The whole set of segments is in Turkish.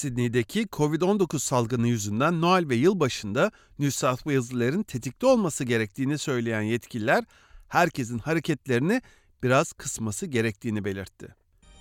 Sydney'deki Covid-19 salgını yüzünden Noel ve yılbaşında New South Wales'lilerin tetikte olması gerektiğini söyleyen yetkililer, herkesin hareketlerini biraz kısması gerektiğini belirtti.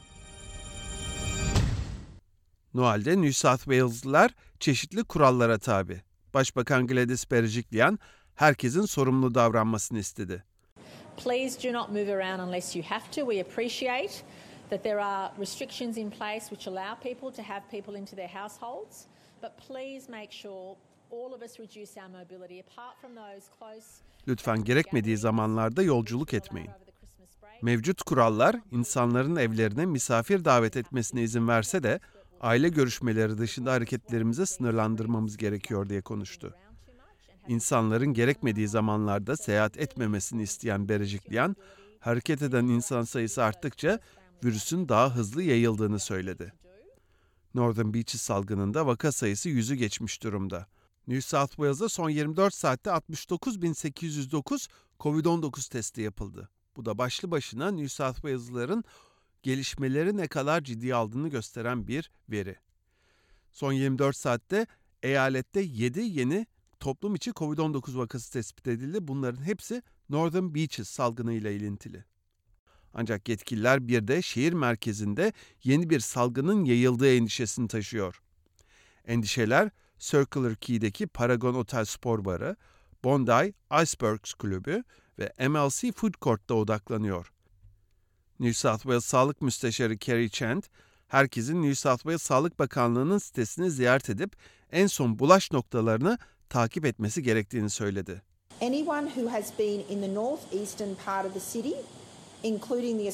Noel'de New South Wales'liler çeşitli kurallara tabi. Başbakan Gladys Berejiklian, herkesin sorumlu davranmasını istedi. Please do not move around unless you have to. We appreciate that there are restrictions in place which allow people to have people into their households, but please make sure all of us reduce our mobility apart from those close. Lütfen gerekmediği zamanlarda yolculuk etmeyin. Mevcut kurallar insanların evlerine misafir davet etmesine izin verse de aile görüşmeleri dışında hareketlerimizi sınırlandırmamız gerekiyor diye konuştu. İnsanların gerekmediği zamanlarda seyahat etmemesini isteyen Berejiklian, hareket eden insan sayısı arttıkça virüsün daha hızlı yayıldığını söyledi. Northern Beaches salgınında vaka sayısı 100'ü geçmiş durumda. New South Wales'da son 24 saatte 69.809 Covid-19 testi yapıldı. Bu da başlı başına New South Wales'lıların gelişmeleri ne kadar ciddiye aldığını gösteren bir veri. Son 24 saatte eyalette 7 yeni toplum içi Covid-19 vakası tespit edildi. Bunların hepsi Northern Beaches salgınıyla ilintili. Ancak yetkililer bir de şehir merkezinde yeni bir salgının yayıldığı endişesini taşıyor. Endişeler Circular Quay'deki Paragon Otel Spor Barı, Bondi Icebergs Kulübü ve MLC Food Court'ta odaklanıyor. New South Wales Sağlık Müsteşarı Kerry Chant, herkesin New South Wales Sağlık Bakanlığı'nın sitesini ziyaret edip en son bulaş noktalarını takip etmesi gerektiğini söyledi. Anyone who has been in the northeastern part of the city, including the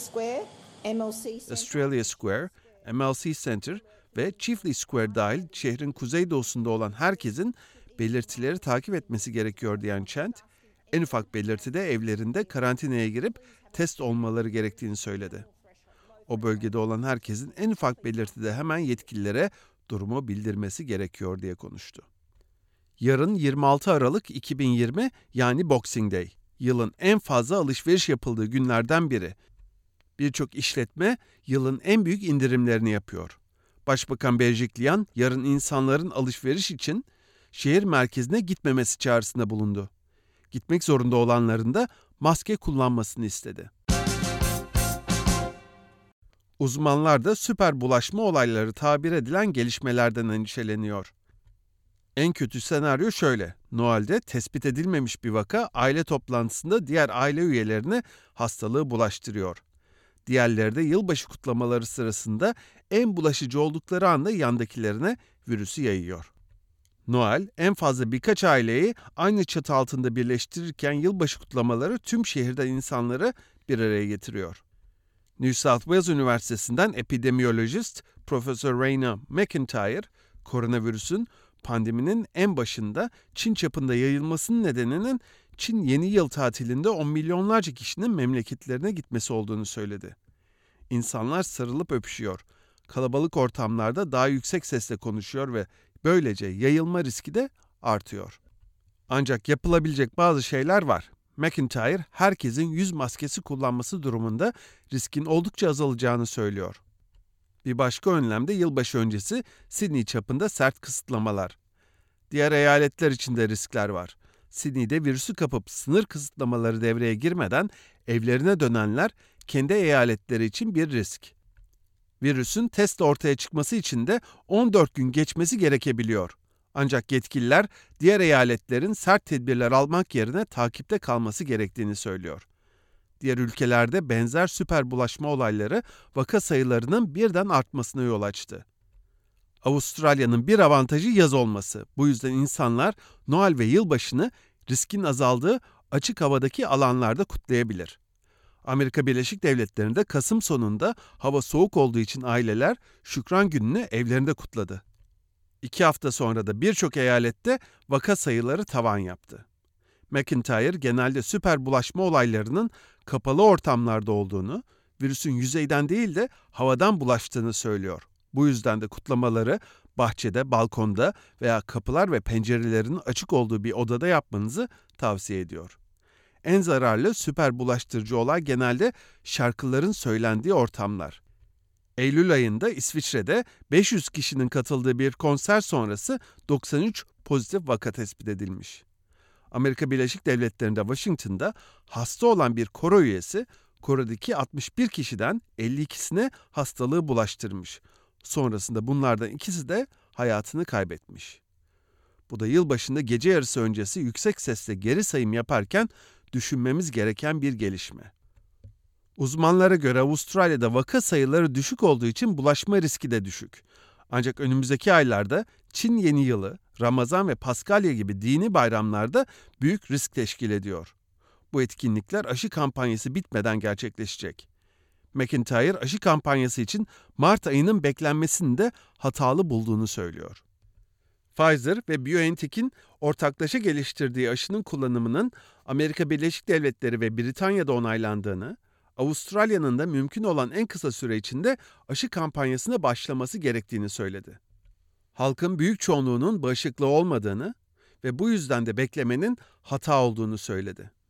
Australia Square, MLC Center ve Chifley Square dahil şehrin kuzeydoğusunda olan herkesin belirtileri takip etmesi gerekiyor diyen Chant, en ufak belirtide evlerinde karantinaya girip test olmaları gerektiğini söyledi. O bölgede olan herkesin en ufak belirtide hemen yetkililere durumu bildirmesi gerekiyor diye konuştu. Yarın 26 Aralık 2020 yani Boxing Day. Yılın en fazla alışveriş yapıldığı günlerden biri. Birçok işletme yılın en büyük indirimlerini yapıyor. Başbakan Berejiklian yarın insanların alışveriş için şehir merkezine gitmemesi çağrısında bulundu. Gitmek zorunda olanların da maske kullanmasını istedi. Uzmanlar da süper bulaşma olayları tabir edilen gelişmelerden endişeleniyor. En kötü senaryo şöyle: Noel'de tespit edilmemiş bir vaka aile toplantısında diğer aile üyelerine hastalığı bulaştırıyor. Diğerleri de yılbaşı kutlamaları sırasında en bulaşıcı oldukları anda yandakilerine virüsü yayıyor. Noel, en fazla birkaç aileyi aynı çatı altında birleştirirken yılbaşı kutlamaları tüm şehirden insanları bir araya getiriyor. New South Wales Üniversitesi'nden epidemiyolojist Profesör Raina McIntyre, koronavirüsün pandeminin en başında Çin çapında yayılmasının nedeninin Çin yeni yıl tatilinde 10 milyonlarca kişinin memleketlerine gitmesi olduğunu söyledi. İnsanlar sarılıp öpüşüyor, kalabalık ortamlarda daha yüksek sesle konuşuyor ve böylece yayılma riski de artıyor. Ancak yapılabilecek bazı şeyler var. McIntyre, herkesin yüz maskesi kullanması durumunda riskin oldukça azalacağını söylüyor. Bir başka önlem de yılbaşı öncesi Sydney çapında sert kısıtlamalar. Diğer eyaletler için de riskler var. Sydney'de virüsü kapıp sınır kısıtlamaları devreye girmeden evlerine dönenler kendi eyaletleri için bir risk. Virüsün testle ortaya çıkması için de 14 gün geçmesi gerekebiliyor. Ancak yetkililer diğer eyaletlerin sert tedbirler almak yerine takipte kalması gerektiğini söylüyor. Diğer ülkelerde benzer süper bulaşma olayları vaka sayılarının birden artmasına yol açtı. Avustralya'nın bir avantajı yaz olması. Bu yüzden insanlar Noel ve yılbaşını riskin azaldığı açık havadaki alanlarda kutlayabilir. Amerika Birleşik Devletleri'nde Kasım sonunda hava soğuk olduğu için aileler Şükran Günü'nü evlerinde kutladı. 2 hafta sonra da birçok eyalette vaka sayıları tavan yaptı. McIntyre genelde süper bulaşma olaylarının kapalı ortamlarda olduğunu, virüsün yüzeyden değil de havadan bulaştığını söylüyor. Bu yüzden de kutlamaları bahçede, balkonda veya kapılar ve pencerelerin açık olduğu bir odada yapmanızı tavsiye ediyor. En zararlı süper bulaştırıcı olay genelde şarkıların söylendiği ortamlar. Eylül ayında İsviçre'de 500 kişinin katıldığı bir konser sonrası 93 pozitif vaka tespit edilmiş. Amerika Birleşik Devletleri'nde Washington'da hasta olan bir koro üyesi, korodaki 61 kişiden 52'sine hastalığı bulaştırmış. Sonrasında bunlardan ikisi de hayatını kaybetmiş. Bu da yılbaşında gece yarısı öncesi yüksek sesle geri sayım yaparken düşünmemiz gereken bir gelişme. Uzmanlara göre Avustralya'da vaka sayıları düşük olduğu için bulaşma riski de düşük. Ancak önümüzdeki aylarda Çin Yeni Yılı, Ramazan ve Paskalya gibi dini bayramlarda büyük risk teşkil ediyor. Bu etkinlikler aşı kampanyası bitmeden gerçekleşecek. McIntyre aşı kampanyası için Mart ayının beklenmesini de hatalı bulduğunu söylüyor. Pfizer ve BioNTech'in ortaklaşa geliştirdiği aşının kullanımının Amerika Birleşik Devletleri ve Britanya'da onaylandığını, Avustralya'nın da mümkün olan en kısa süre içinde aşı kampanyasına başlaması gerektiğini söyledi. Halkın büyük çoğunluğunun bağışıklığı olmadığını ve bu yüzden de beklemenin hata olduğunu söyledi.